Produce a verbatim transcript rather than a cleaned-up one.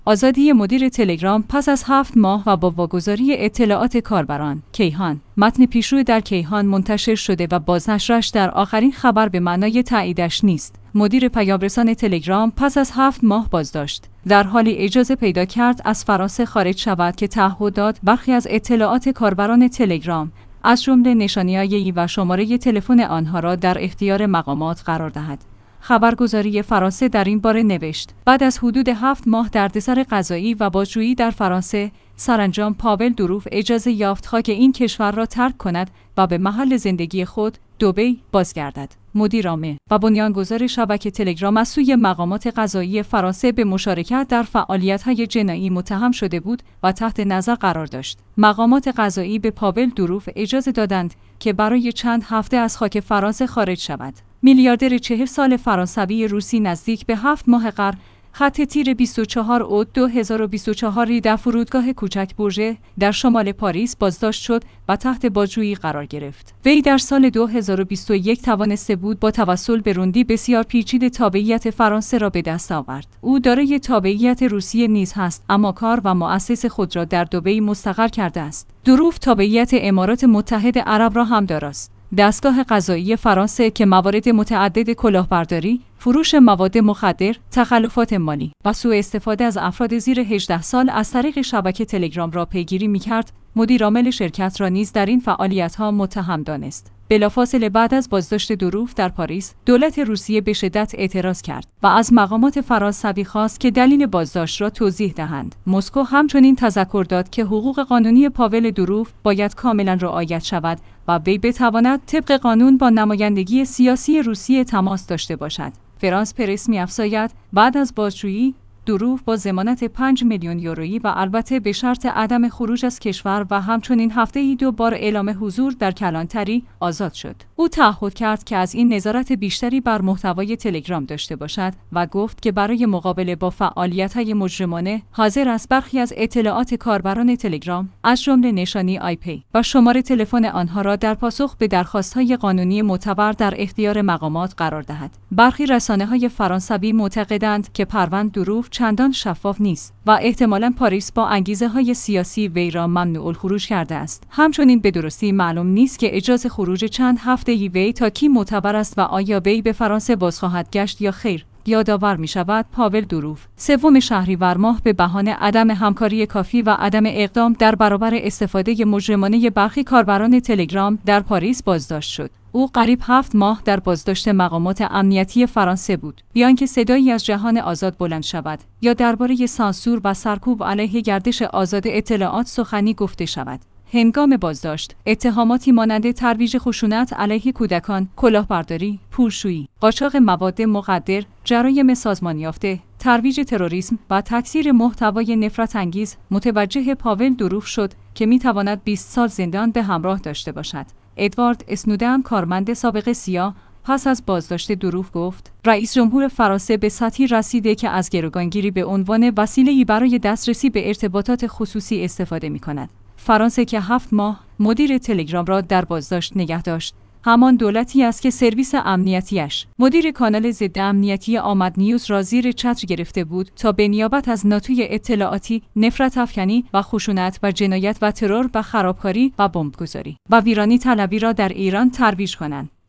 آزادی مدیر تلگرام پس از هفت ماه و با واگذاری اطلاعات کاربران. کیهان. متن پیشرو در کیهان منتشر شده و بازنشرش در آخرین خبر به معنای تاییدش نیست. مدیر پیام‌رسان تلگرام پس از هفت ماه بازداشت، در حالی اجازه پیدا کرد از فرانسه خارج شود که تعهد داد برخی از اطلاعات کاربران تلگرام از جمله نشانی‌های و شماره تلفن آنها را در اختیار مقامات قرار دهد. خبرگزاری فرانسه در این باره نوشت: بعد از حدود هفت ماه دردسر قضایی و بازجویی در فرانسه، سرانجام پاول دوروف اجازه یافت خاک این کشور را ترک کند و به محل زندگی خود، دبی، بازگردد. مدیر عامل و بنیانگذار شبکه تلگرام از سوی مقامات قضایی فرانسه به مشارکت در فعالیت‌های جنایی متهم شده بود و تحت نظر قرار داشت. مقامات قضایی به پاول دوروف اجازه دادند که برای چند هفته از خاک فرانسه خارج شود. میلیاردر چهل سال فرانسوی روسی نزدیک به هفت ماه قبل خط تیر بیست و چهار اوت دو هزار و بیست و چهار در فرودگاه کوچک بورژه در شمال پاریس بازداشت شد و تحت بازجویی قرار گرفت. وی در سال دو هزار و بیست و یک توانسته بود با توسل به روندی بسیار پیچیده تابعیت فرانسه را به دست آورد. او دارای تابعیت روسیه نیز هست، اما کار و مؤسس خود را در دبی مستقر کرده است. دوروف تابعیت امارات متحده عرب را هم دارد. دستگاه قضایی فرانسه که موارد متعدد کلاهبرداری، فروش مواد مخدر، تخلفات مالی و سوء استفاده از افراد زیر هجده سال از طریق شبکه تلگرام را پیگیری می‌کرد، مدیر عامل شرکت را نیز در این فعالیت‌ها متهم دانست. بلافاصله بعد از بازداشت دوروف در پاریس، دولت روسیه به شدت اعتراض کرد و از مقامات فرانسوی خواست که دلیل بازداشت را توضیح دهند. مسکو همچنین تذکر داد که حقوق قانونی پاول دوروف باید کاملا رعایت شود و وی بتواند طبق قانون با نمایندگی سیاسی روسیه تماس داشته باشد. فرانس پرس می‌افزاید بعد از بازجویی دوروف با ضمانت پنج میلیون یورویی و البته به شرط عدم خروج از کشور و همچنین هفته‌ای دو بار اعلام حضور در کلانتری آزاد شد. او تعهد کرد که از این نظارت بیشتری بر محتوای تلگرام داشته باشد و گفت که برای مقابله با فعالیت‌های مجرمانه حاضر است برخی از اطلاعات کاربران تلگرام از جمله نشانی آی پی و شماره تلفن آنها را در پاسخ به درخواست‌های قانونی معتبر در اختیار مقامات قرار دهد. برخی رسانه‌های فرانسوی معتقدند که پروند دوروف چندان شفاف نیست و احتمالاً پاریس با انگیزه‌های سیاسی وی را ممنوع الخروج کرده است. همچنین به درستی معلوم نیست که اجازه خروج چند هفته‌ای وی تا کی معتبر است و آیا وی به فرانسه باز خواهد گشت یا خیر. یادآور می شود پاول دوروف سوم شهریور ماه به بهانه عدم همکاری کافی و عدم اقدام در برابر استفاده مجرمانه برخی کاربران تلگرام در پاریس بازداشت شد. او قریب هفت ماه در بازداشت مقامات امنیتی فرانسه بود، بیان که صدایی از جهان آزاد بلند شود یا درباره سانسور و سرکوب علیه گردش آزاد اطلاعات سخنی گفته شود. هنگام بازداشت، اتهاماتی مانند ترویج خشونت علیه کودکان، کلاهبرداری، پولشویی، قاچاق مواد مخدر، جرایم سازمان یافته، ترویج تروریسم و تکثیر محتوای نفرت انگیز متوجه پاول دوروف شد که میتواند بیست سال زندان به همراه داشته باشد. ادوارد اسنودن، کارمند سابق سیا، پس از بازداشت دوروف گفت: رئیس جمهور فرانسه به سطحی رسیده که از گروگانگیری به عنوان وسیله‌ای برای دسترسی به ارتباطات خصوصی استفاده می‌کند. فرانسه که هفت ماه مدیر تلگرام را در بازداشت نگه داشت، همان دولتی است که سرویس امنیتیش، مدیر کانال ضد امنیتی آمد نیوز را زیر چتر گرفته بود تا به نیابت از ناتوی اطلاعاتی، نفرت افکنی و خشونت و جنایت و ترور و خرابکاری و بمبگذاری و ویرانی طلبی را در ایران ترویج کنند.